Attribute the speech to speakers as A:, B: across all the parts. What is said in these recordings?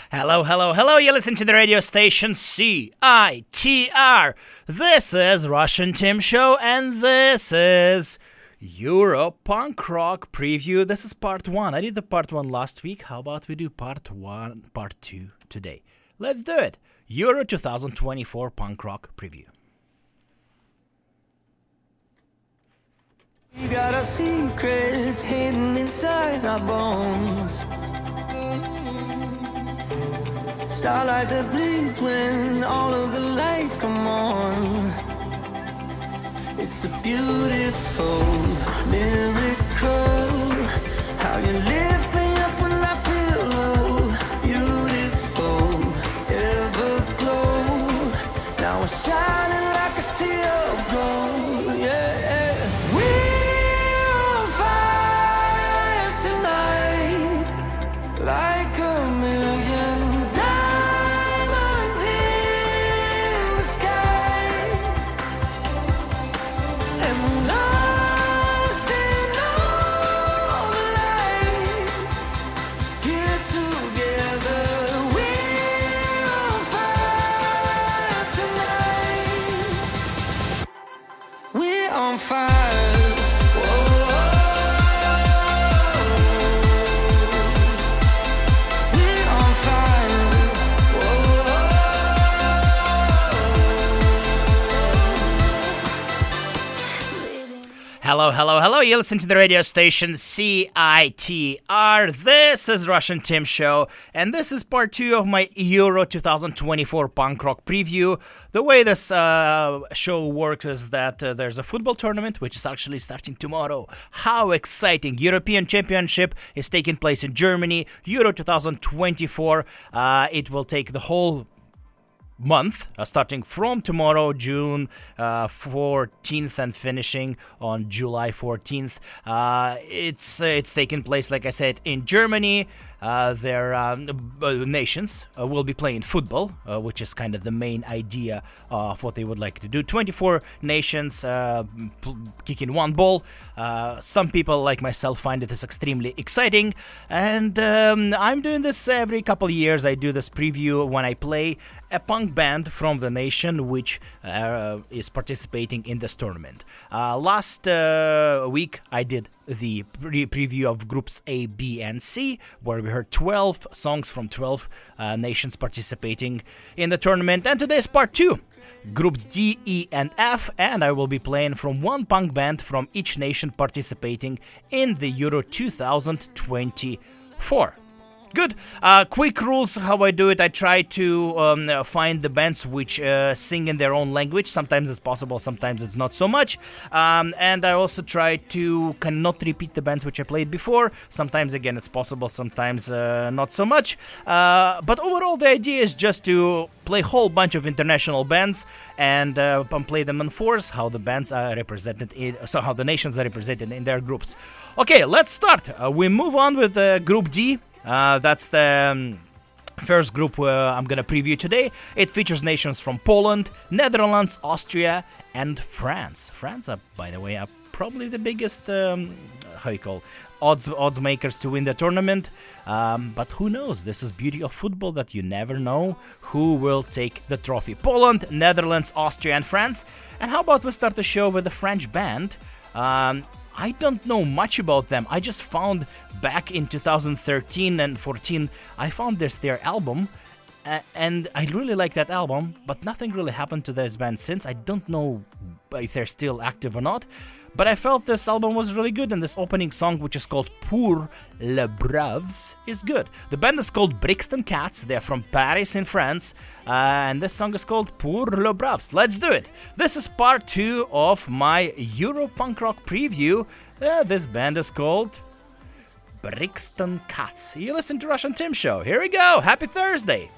A: Hello, hello, hello. You listen to the radio station CITR. This is Russian Tim Show, and this is Euro Punk Rock Preview. This is part 1. I did the part 1 last week. How about we do part 2 today? Let's do it. Euro 2024 Punk Rock Preview.
B: We got our secrets hidden inside our bones. Starlight that bleeds when all of the lights come on. It's a beautiful miracle. How you lift me up when I feel low. Beautiful, everglow. Now we're shining like a sea of gold. Yeah. Like a million diamonds in the sky, and we're lost in all the lights. Here together, we're on fire tonight. We're on fire.
A: Hello, hello, hello. You listen to the radio station CITR. This is Russian Tim Show, and this is part 2 of my Euro 2024 Punk Rock Preview. The way this show works is that there's a football tournament, which is actually starting tomorrow. How exciting! European Championship is taking place in Germany. Euro 2024. It will take the whole month, starting from tomorrow, June 14th, and finishing on July 14th. It's taking place, like I said, in Germany. Their nations will be playing football, which is kind of the main idea of what they would like to do. 24 nations kicking one ball. Some people, like myself, find it is extremely exciting, and I'm doing this every couple of years. I do this preview when I play a punk band from the nation which is participating in this tournament. Last week I did the preview of groups A, B, and C, where we heard 12 songs from 12 nations participating in the tournament. And today's part 2, groups D, E, and F, and I will be playing from one punk band from each nation participating in the Euro 2024. Good. Quick rules how I do it. I try to find the bands which sing in their own language. Sometimes it's possible, sometimes it's not so much. And I also try to cannot repeat the bands which I played before. Sometimes, again, it's possible, sometimes not so much. But overall, the idea is just to play a whole bunch of international bands and play them in force, how the bands are represented, how the nations are represented in their groups. Okay, let's start. We move on with Group D. That's the first group I'm going to preview today. It features nations from Poland, Netherlands, Austria, and France. France, by the way, are probably the biggest, odds makers to win the tournament. But who knows? This is beauty of football, that you never know who will take the trophy. Poland, Netherlands, Austria, and France. And how about we start the show with a French band? I don't know much about them. I just found back in 2013 and 14, I found their album, and I really like that album, but nothing really happened to this band since. I don't know if they're still active or not, but I felt this album was really good, and this opening song, which is called Pour les Braves, is good. The band is called Brixton Cats. They're from Paris in France, and this song is called Pour les Braves. Let's do it. This is part 2 of my Euro Punk Rock Preview. This band is called Brixton Cats. You listen to Russian Tim Show. Here we go. Happy Thursday.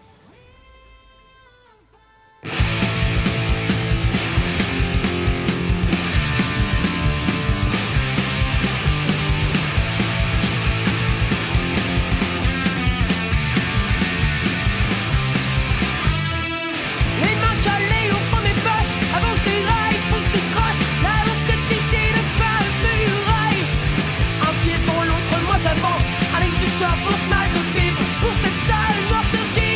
C: J'avance, un exutoire pour se mal de vivre. Pour cette salle noire sur qui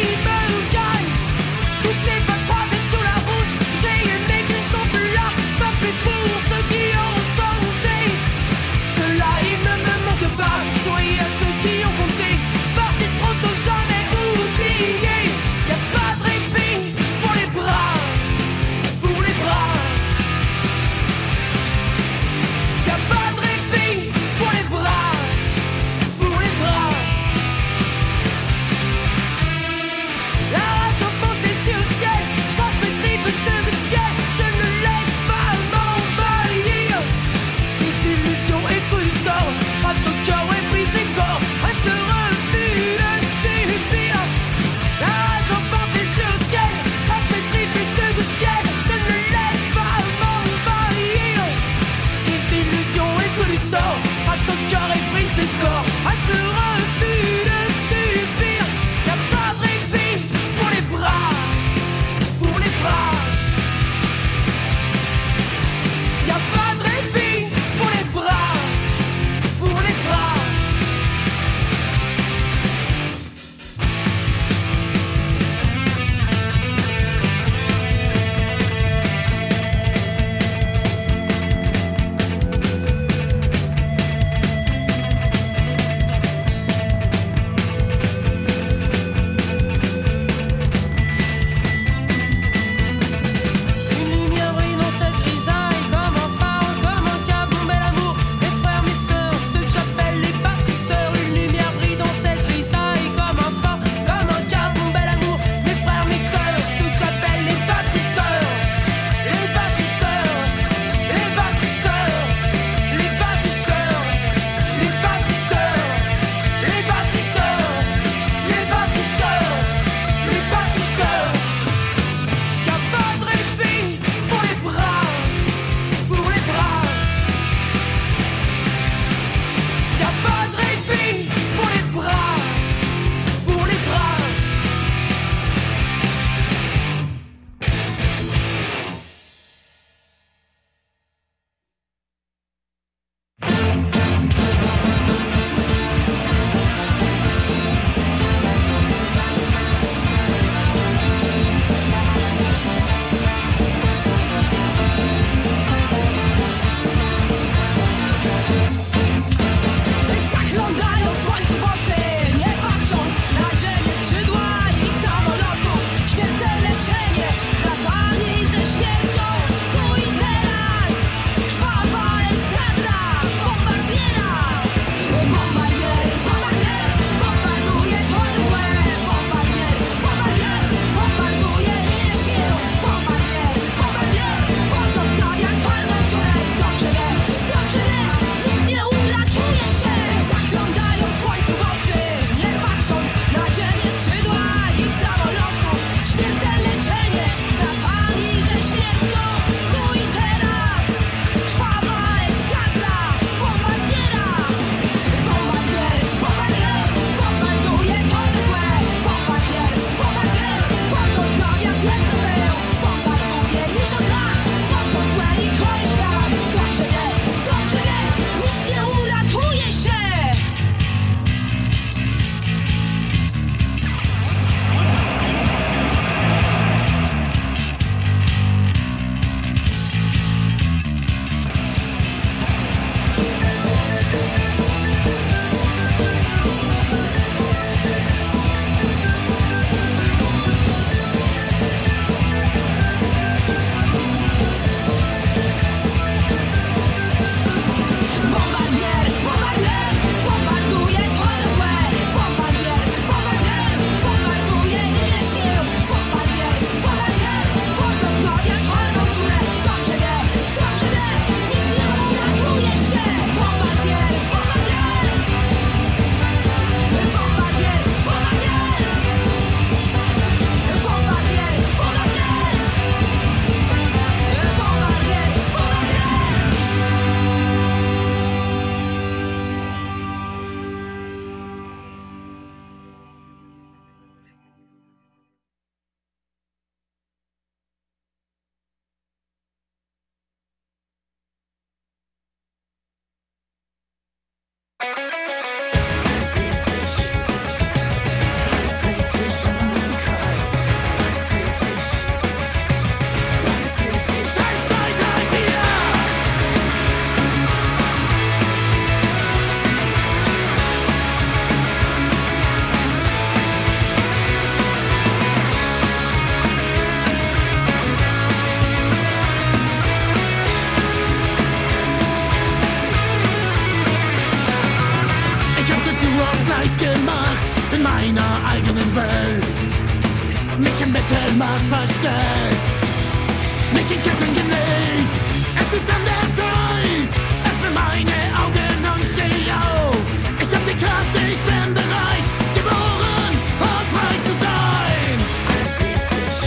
C: Mittelmaß versteckt, nicht in Ketten gelegt. Es ist an der Zeit, öffne meine Augen und steh auf. Ich hab die Kraft, ich bin bereit, geboren und frei zu sein. Alles dreht sich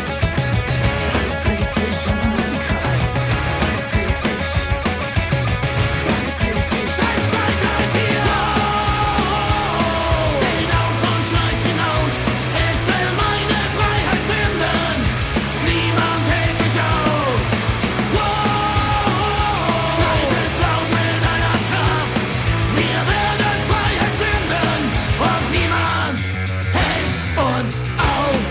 C: um unseren Kreis. Alles dreht sich. Eins, zwei, drei, vier. Steht auf und schreit hinaus. Ich will meine Freiheit finden. Niemand hält mich auf. Schreit es laut mit aller Kraft. Wir werden Freiheit finden und niemand hält uns auf.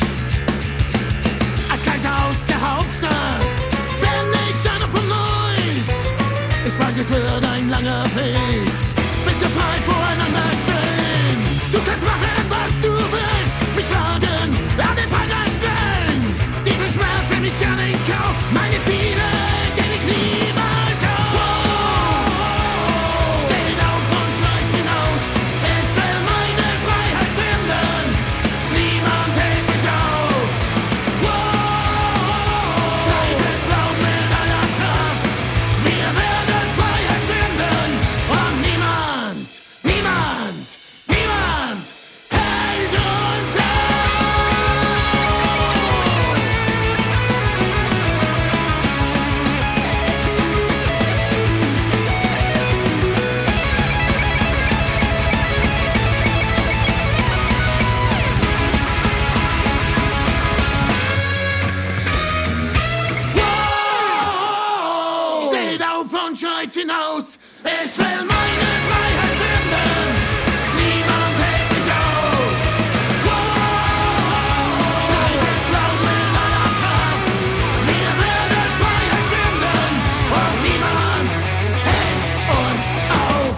C: Als Kaiser aus der Hauptstadt bin ich einer von euch. Ich weiß, es wird ein langer Weg, bis wir frei voreinander stehen. Du kannst machen, was du willst, mich schlagen, an den Pranger stellen. Diesen Schmerz nehme ich gerne in Kauf, meine Ziele gebe ich niemals auf. Steht auf und schreit hinaus, ich will meine Freiheit finden. Niemand hält mich auf. Schreit es laut mit aller Kraft. Wir werden Freiheit finden und niemand hält uns auf. Steht auf und schreit hinaus, ich will meine Freiheit finden. Niemand hält mich auf. Schreit es laut mit aller Kraft. Wir werden Freiheit finden und niemand hält uns auf.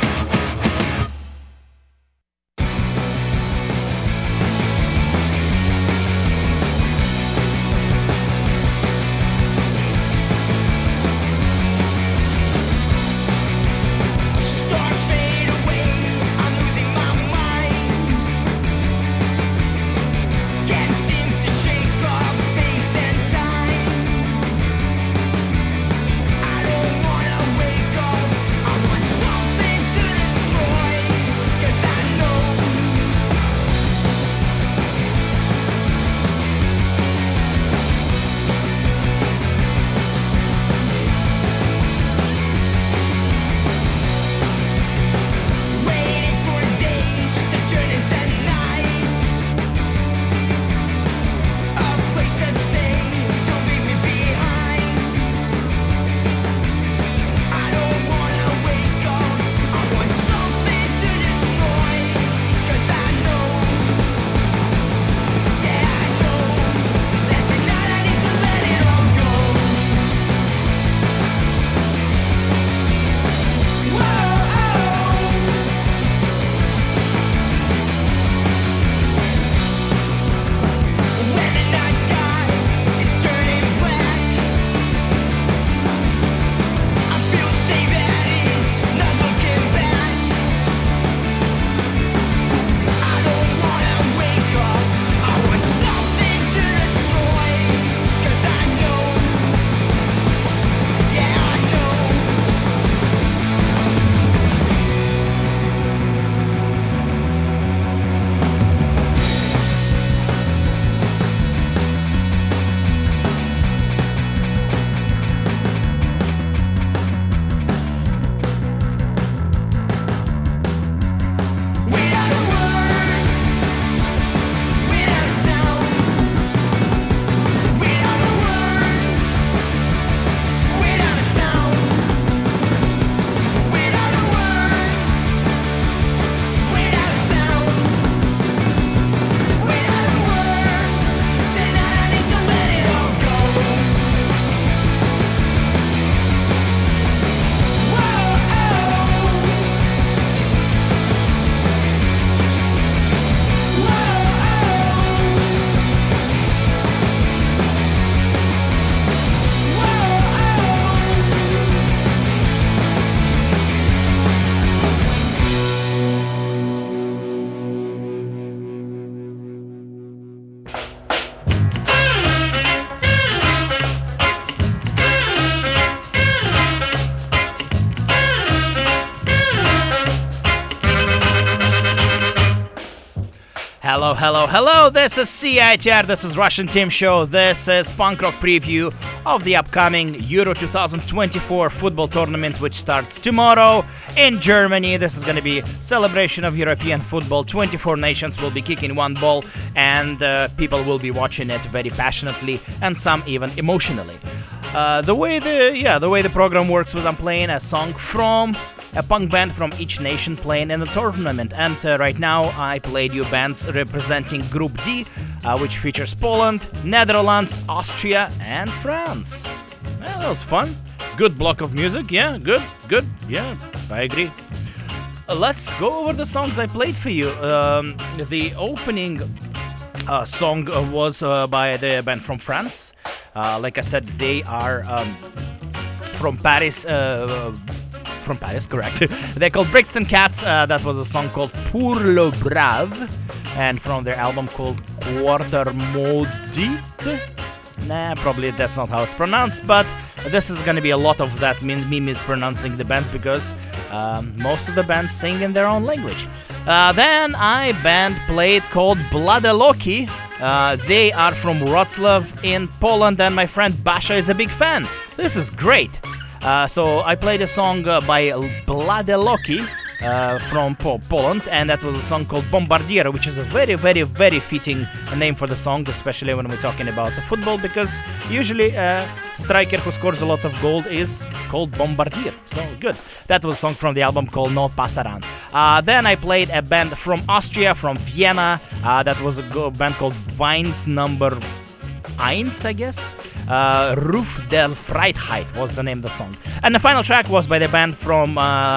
A: hello, hello. This is CITR. This is Russian Team Show. This is punk rock preview of the upcoming Euro 2024 football tournament, which starts tomorrow in Germany. This is going to be celebration of European football. 24 nations will be kicking one ball, and people will be watching it very passionately and some even emotionally. The way the program works was I'm playing a song from a punk band from each nation playing in the tournament, and right now I played you bands representing Group D, which features Poland, Netherlands, Austria, and France. Well, that was fun. Good block of music, yeah, good, yeah, I agree. Let's go over the songs I played for you. The opening song was by the band from France. Like I said, they are from Paris. From Paris, correct. They're called Brixton Cats. That was a song called Pour le Brave, and from their album called Quarter Maudit. Nah, probably that's not how it's pronounced, but this is gonna be a lot of that me mispronouncing the bands because most of the bands sing in their own language. Then I band played called Bladeloki. They are from Wrocław in Poland, and my friend Basha is a big fan. This is great. So I played a song by Bladeloki from Poland, and that was a song called Bombardier, which is a very, very, very fitting name for the song, especially when we're talking about the football, because usually a striker who scores a lot of goals is called Bombardier. So good. That was a song from the album called No Pasaran. Then I played a band from Austria, from Vienna. That was a band called Weins Number 1, I guess. Ruf der Freiheit was the name of the song. And the final track was by the band from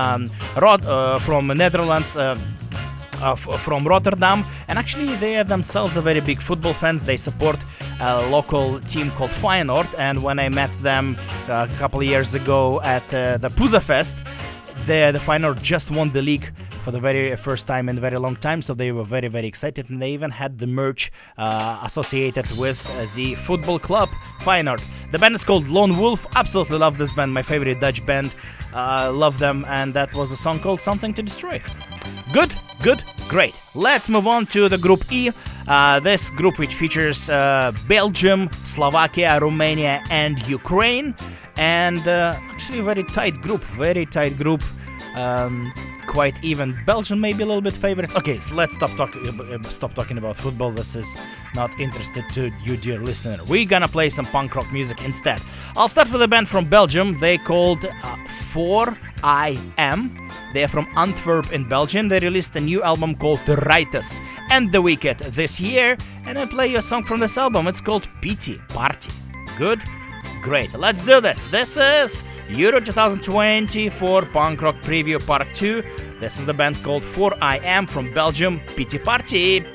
A: Netherlands, from Rotterdam. And actually they are themselves a very big football fans. They support a local team called Feyenoord. And when I met them a couple of years ago at the Poezafest, the Feyenoord just won the league for the very first time in a very long time, so they were very, very excited, and they even had the merch associated with the football club Feyenoord. The band is called Lone Wolf. Absolutely love this band, my favorite Dutch band. Love them, and that was a song called Something to Destroy. Good, great. Let's move on to the Group E. This group which features Belgium, Slovakia, Romania, and Ukraine, and actually a very tight group. Quite even. Belgium maybe a little bit favorites. Okay, so let's stop talking about football. This is not interested to you, dear listener. We're gonna play some punk rock music instead. I'll start with a band from Belgium. They called 4IM. They're from Antwerp in Belgium. They released a new album called The Righteous and The Wicked this year, and I play you a song from this album. It's called Pity Party. Good? Great. Let's do this. This is Euro 2024 Punk Rock Preview Part 2. This is the band called 4IM from Belgium, Pity Party.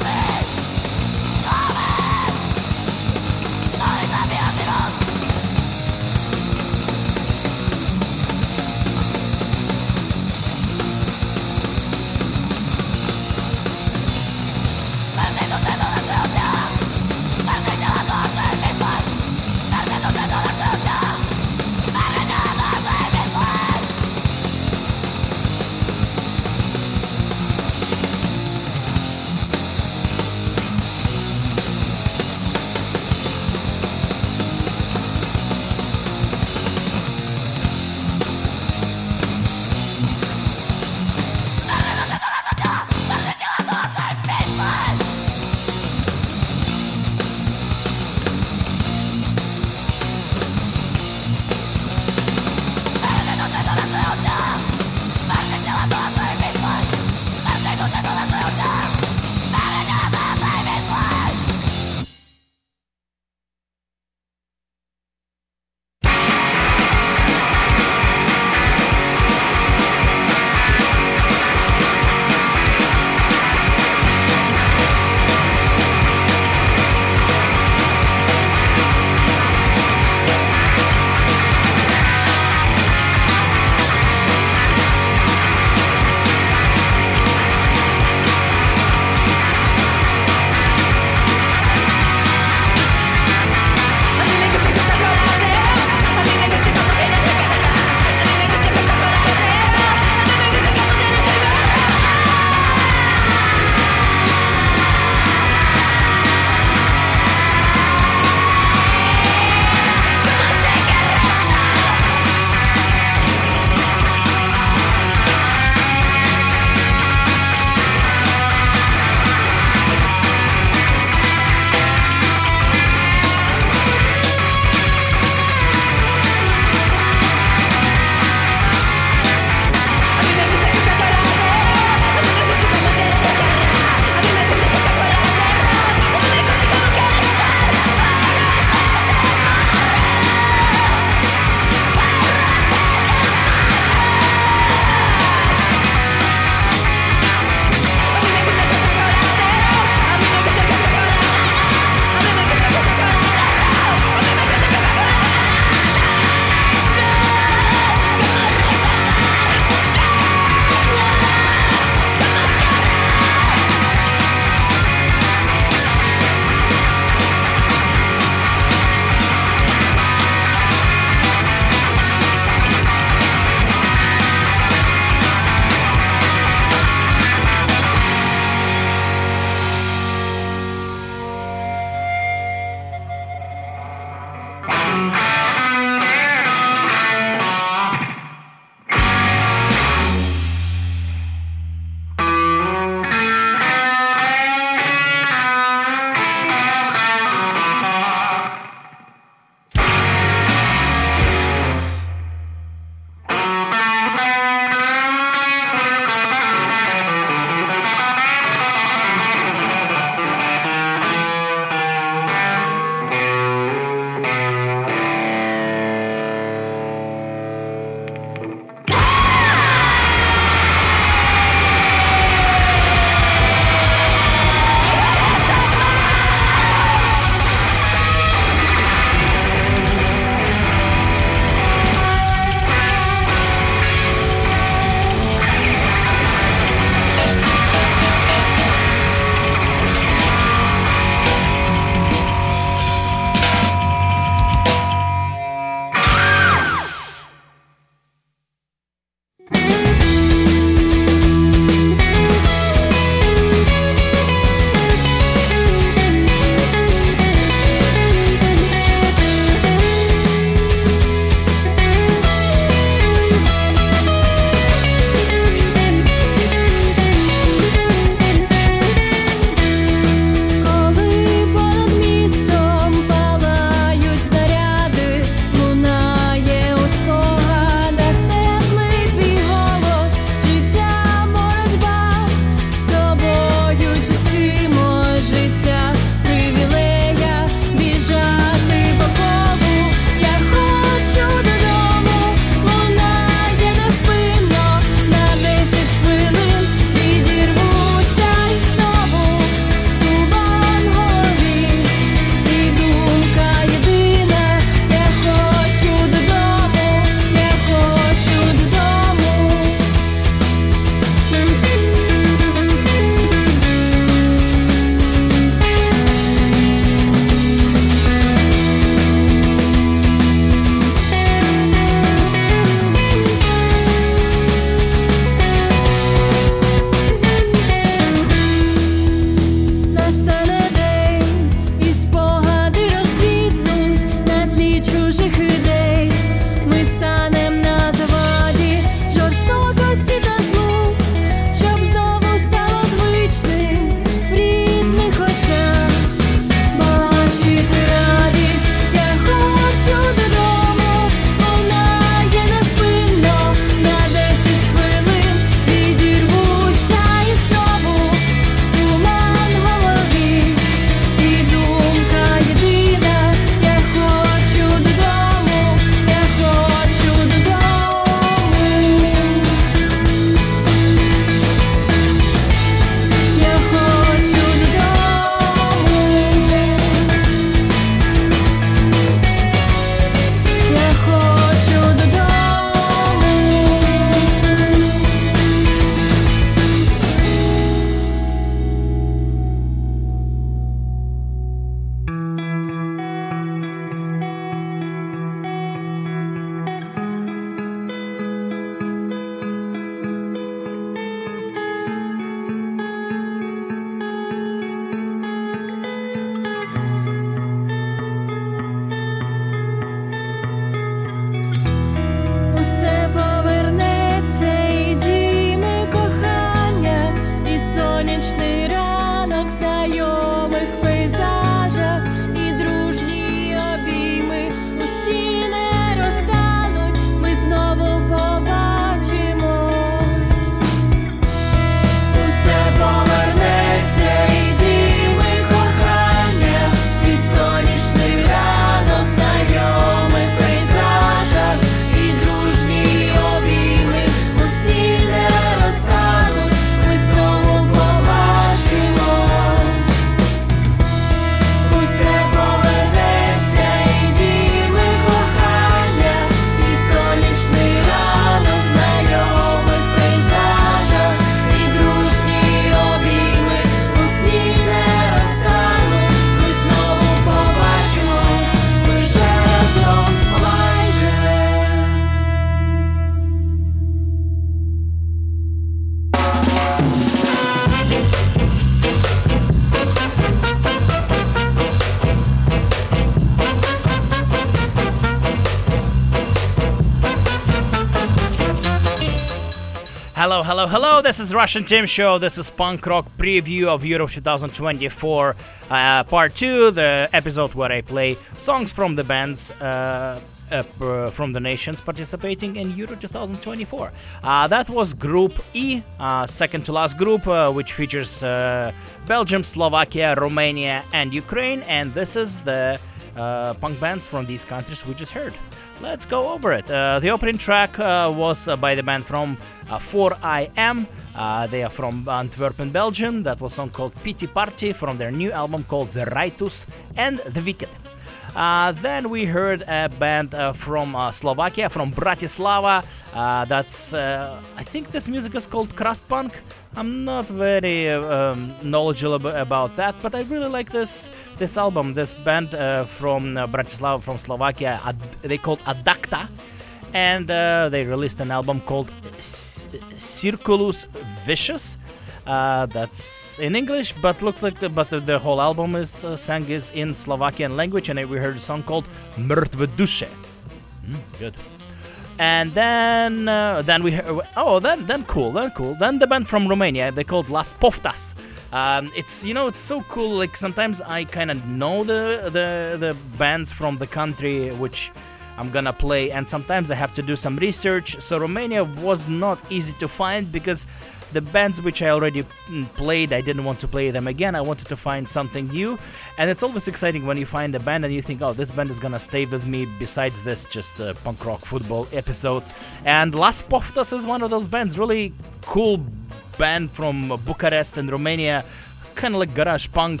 A: Hello, hello, hello. This is Russian Tim Show. This is punk rock preview of Euro 2024, part 2, the episode where I play songs from the bands from the nations participating in Euro 2024. That was Group E, second to last group, which features Belgium, Slovakia, Romania, and Ukraine. And this is the punk bands from these countries we just heard. Let's go over it. The opening track was by the band from 4IM. They are from Antwerp, Belgium. That was a song called Pity Party from their new album called The Rightus and The Wicked. Then we heard a band from Slovakia, from Bratislava. I think this music is called Crust Punk. I'm not very knowledgeable about that, but I really like this album. This band from Bratislava, from Slovakia, they called Adakta, and they released an album called Circulus Vicious. That's in English, but looks like the whole album is sang is in Slovakian language, and we heard a song called Mrtve duše. Good. And then we heard, then cool. Then the band from Romania, they called Las Poftas. It's so cool. Like sometimes I kind of know the bands from the country which I'm gonna play, and sometimes I have to do some research. So Romania was not easy to find because the bands which I already played, I didn't want to play them again. I wanted to find something new, and it's always exciting when you find a band and you think, oh, this band is gonna stay with me besides this just punk rock football episodes. And Las Poftas is one of those bands, really cool band from Bucharest in Romania, kind of like garage punk.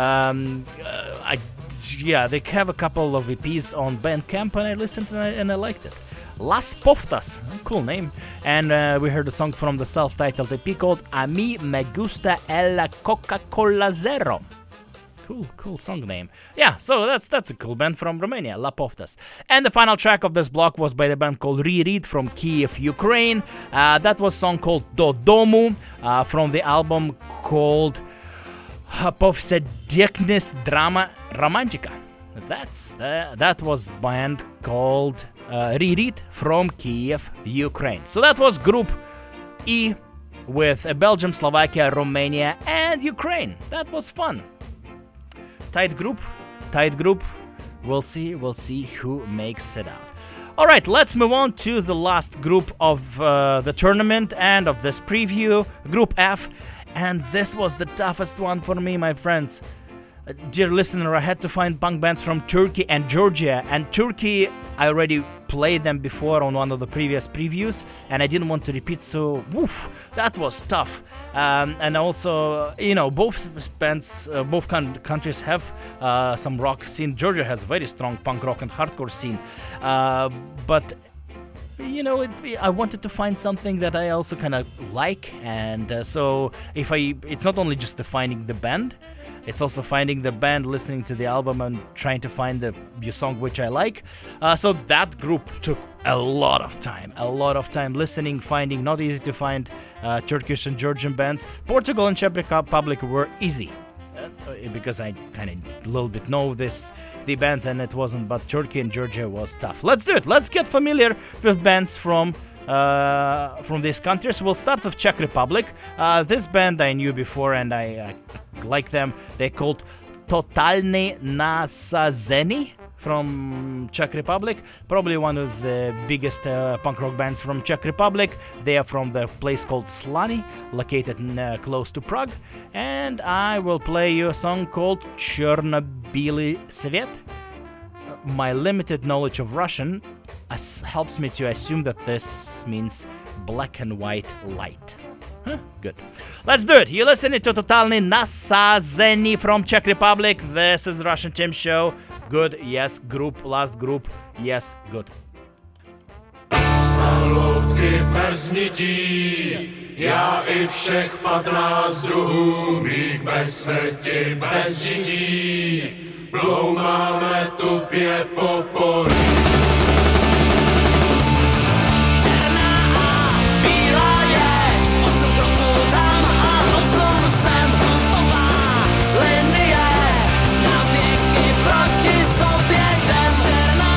A: They have a couple of EPs on Bandcamp, and I listened and I liked it. Las Poftas, cool name. And we heard a song from the self-titled EP called A mí me gusta el Coca-Cola Zero. Cool song name. Yeah, so that's a cool band from Romania, Las Poftas. And the final track of this block was by the band called Ririt from Kiev, Ukraine. That was a song called Do Domu from the album called Povsedeknest Drama Romantica. That was band called Ririt from Kiev, Ukraine. So that was Group E with Belgium, Slovakia, Romania, and Ukraine. That was fun. Tight group. We'll see who makes it out. All right, let's move on to the last group of the tournament and of this preview, Group F. And this was the toughest one for me, my friends. Dear listener, I had to find punk bands from Turkey and Georgia. And Turkey, I already played them before on one of the previous previews, and I didn't want to repeat, so that was tough. And also, both bands, both countries have some rock scene. Georgia has a very strong punk rock and hardcore scene. But I wanted to find something that I also kind of like, and so it's not only just finding the band, it's also finding the band, listening to the album, and trying to find the song which I like. So that group took a lot of time listening, finding. Not easy to find Turkish and Georgian bands. Portugal and Czech Republic were easy because I kind of a little bit know the bands, and it wasn't. But Turkey and Georgia was tough. Let's do it. Let's get familiar with bands from these countries. We'll start with Czech Republic. This band I knew before, and I like them. They're called Totalny Nasazeni from Czech Republic. Probably one of the biggest punk rock bands from Czech Republic. They are from the place called Slany, located close to Prague. And I will play you a song called Chernobily Svet. My limited knowledge of Russian helps me to assume that this means black and white light. Good. Let's do it. You're listening to Totalny Nasazeni from Czech Republic. This is Russian Tim Show. Good, yes. Last group, yes, good.
D: Jsme loutky bez nití, já i všech 15 druhů, mých bez smrti, bez žití, bloumáme tupě po poli.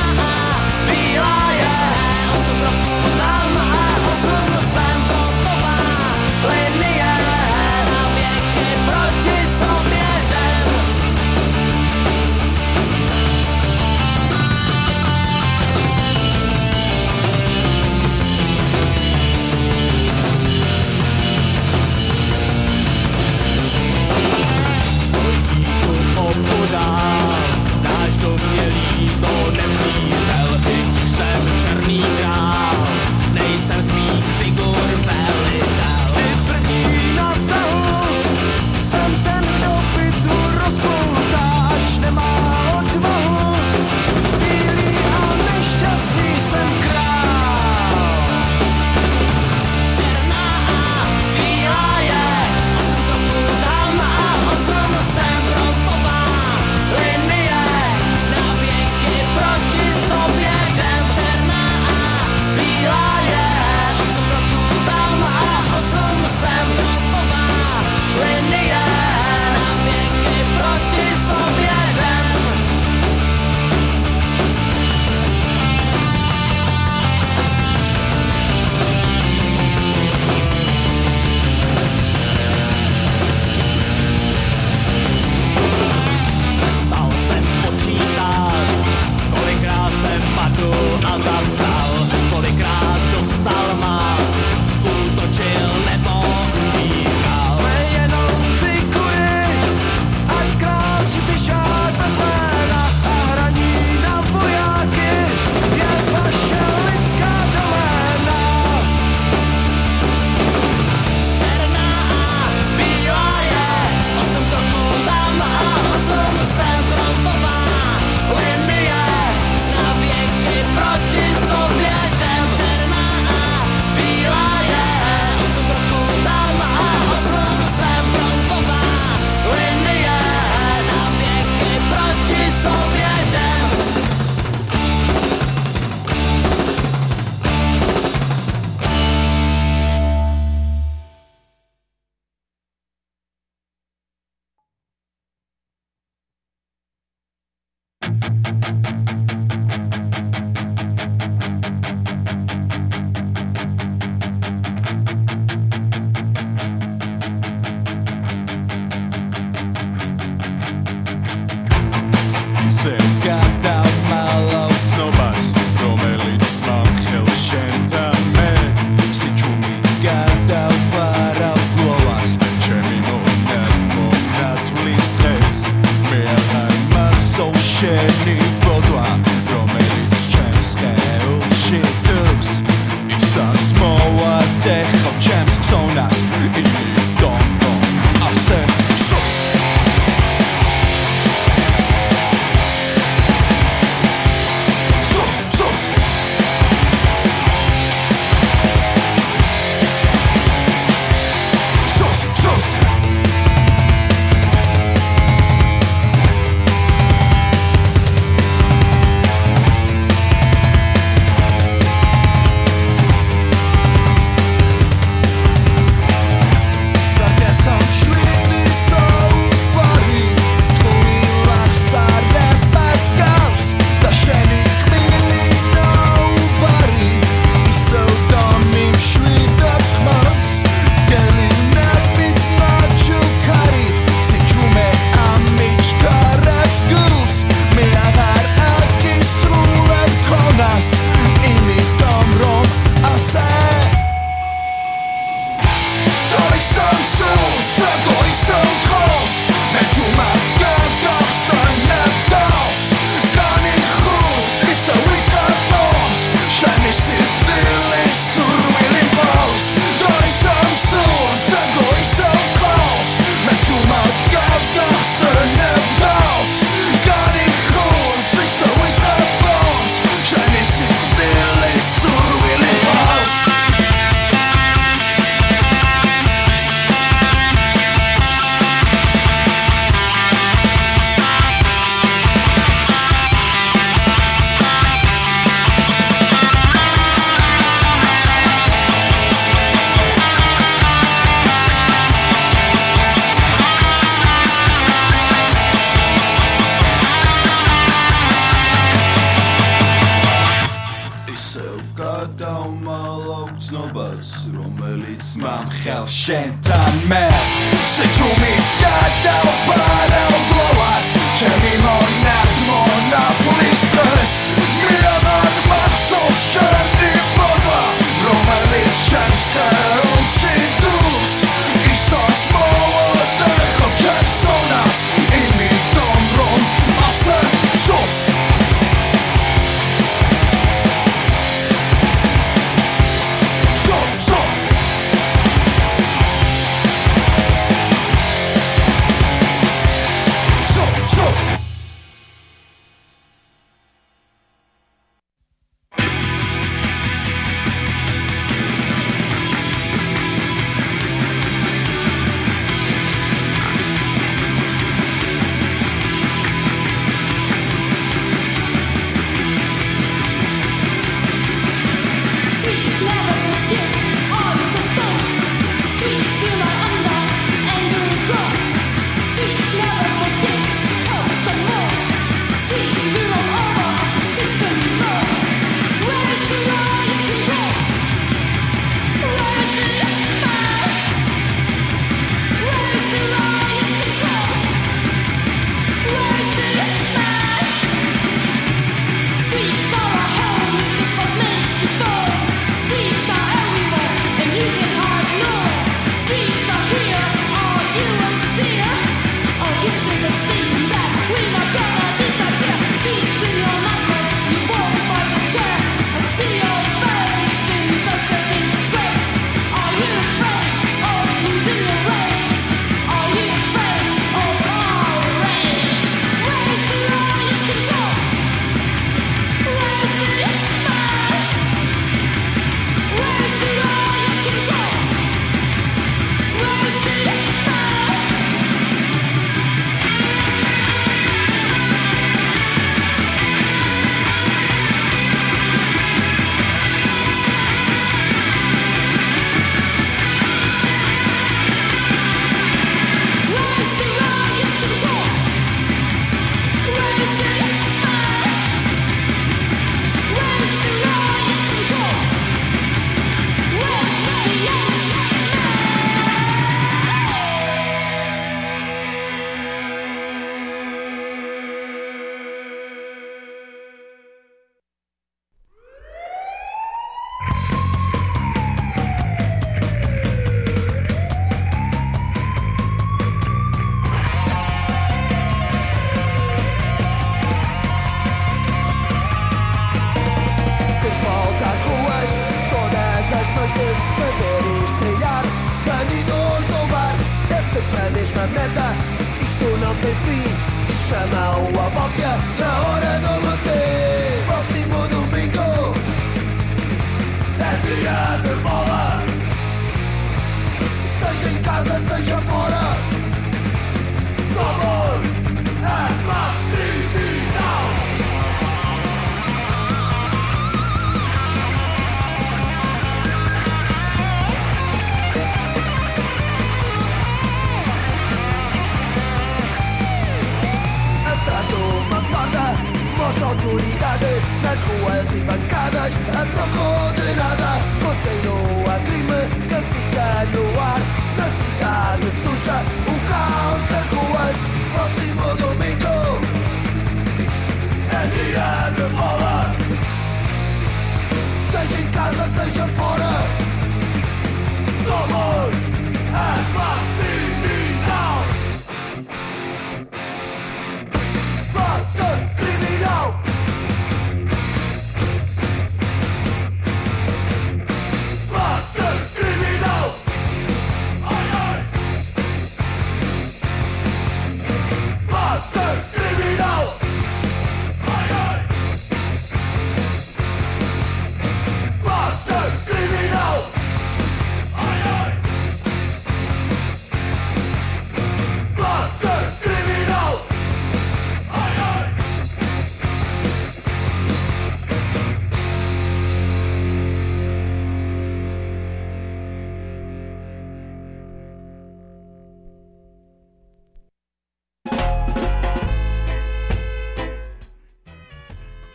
E: Bílá je, 8 roků tam a 8 jsem frontová. nic mam helšentan mer Se ću mit kada opara odlolas Če mimo nadmo napoli stres Mijanar marso ščerni voda Romeličan stelči dus I sa smolo deho često nas I mi domrom a se sus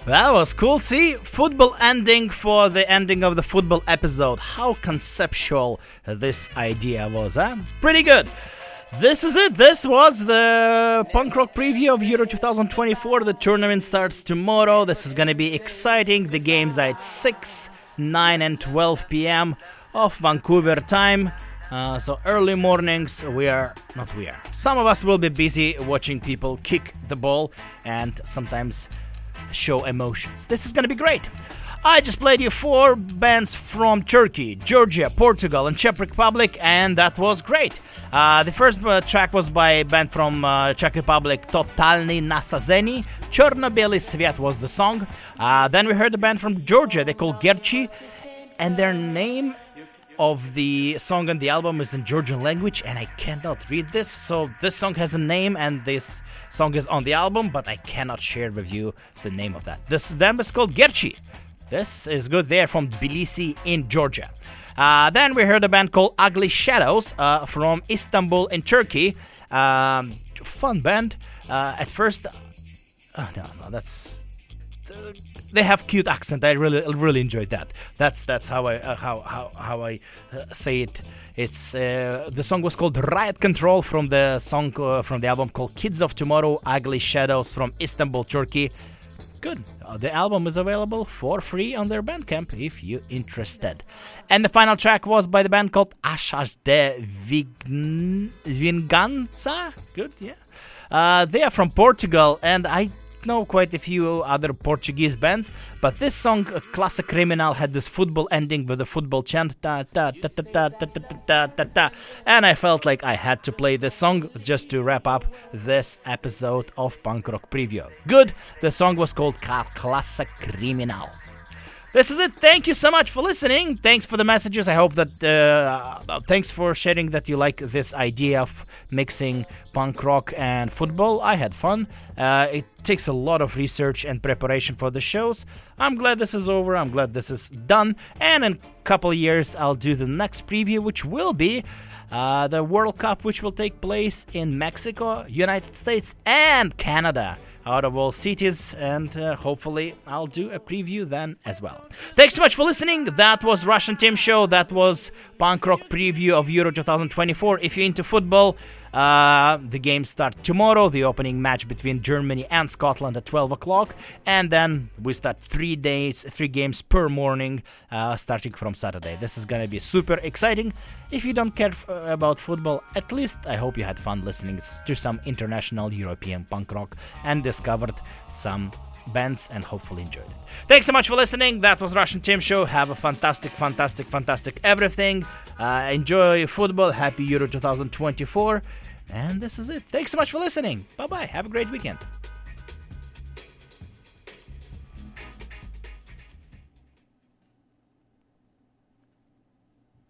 A: That was cool. See, football ending for the ending of the football episode. How conceptual this idea was, huh? Pretty good. This is it. This was the punk rock preview of Euro 2024. The tournament starts tomorrow. This is going to be exciting. The games are at 6, 9 and 12 p.m. of Vancouver time. So early mornings, some of us will be busy watching people kick the ball and sometimes show emotions. This is going to be great. I just played you 4 bands from Turkey, Georgia, Portugal, and Czech Republic, and that was great. The first track was by a band from Czech Republic, Totalny Nasazeni. Czerno-Biely Sviat was the song. Then we heard a band from Georgia, they called Gerchi, and their name of the song on the album is in Georgian language, and I cannot read this. So this song has a name, and this song is on the album, but I cannot share with you the name of that. This band is called Gerchi. This is good. They're from Tbilisi in Georgia. Then we heard a band called Ugly Shadows from Istanbul in Turkey. Fun band. At first, that's. They have cute accent. I really enjoyed that. That's how I say it. It's the song was called Riot Control from the song from the album called Kids of Tomorrow. Ugly Shadows from Istanbul, Turkey. Good. The album is available for free on their Bandcamp if you're interested. And the final track was by the band called Ashas de Vingança. Good, yeah. They are from Portugal, and I know quite a few other Portuguese bands, but this song, Classe Criminal, had this football ending with a football chant, ta ta ta ta ta ta ta ta ta, and I felt like I had to play this song just to wrap up this episode of Punk Rock Preview. Good. The song was called Classe Criminal. This is it. Thank you so much for listening. Thanks for the messages. I hope that thanks for sharing that you like this idea of mixing punk rock and football. I had fun. It takes a lot of research and preparation for the shows. I'm glad this is over. I'm glad this is done. And in a couple of years, I'll do the next preview, which will be the World Cup, which will take place in Mexico, United States, and Canada. Out of all cities, and hopefully I'll do a preview then as well. Thanks so much for listening. That was Russian Team Show. That was Punk Rock Preview of Euro 2024. If you're into football, the games start tomorrow. The opening match between Germany and Scotland at 12 o'clock. And then we start 3 games per morning, starting from Saturday. This is going to be super exciting. If you don't care about football, at least I hope you had fun listening to some international European punk rock and discovered some bands and hopefully enjoyed it. Thanks so much for listening. That was Russian Team Show. Have a fantastic everything. Enjoy football. Happy Euro 2024. And this is it. Thanks so much for listening. Bye-bye. Have a great weekend.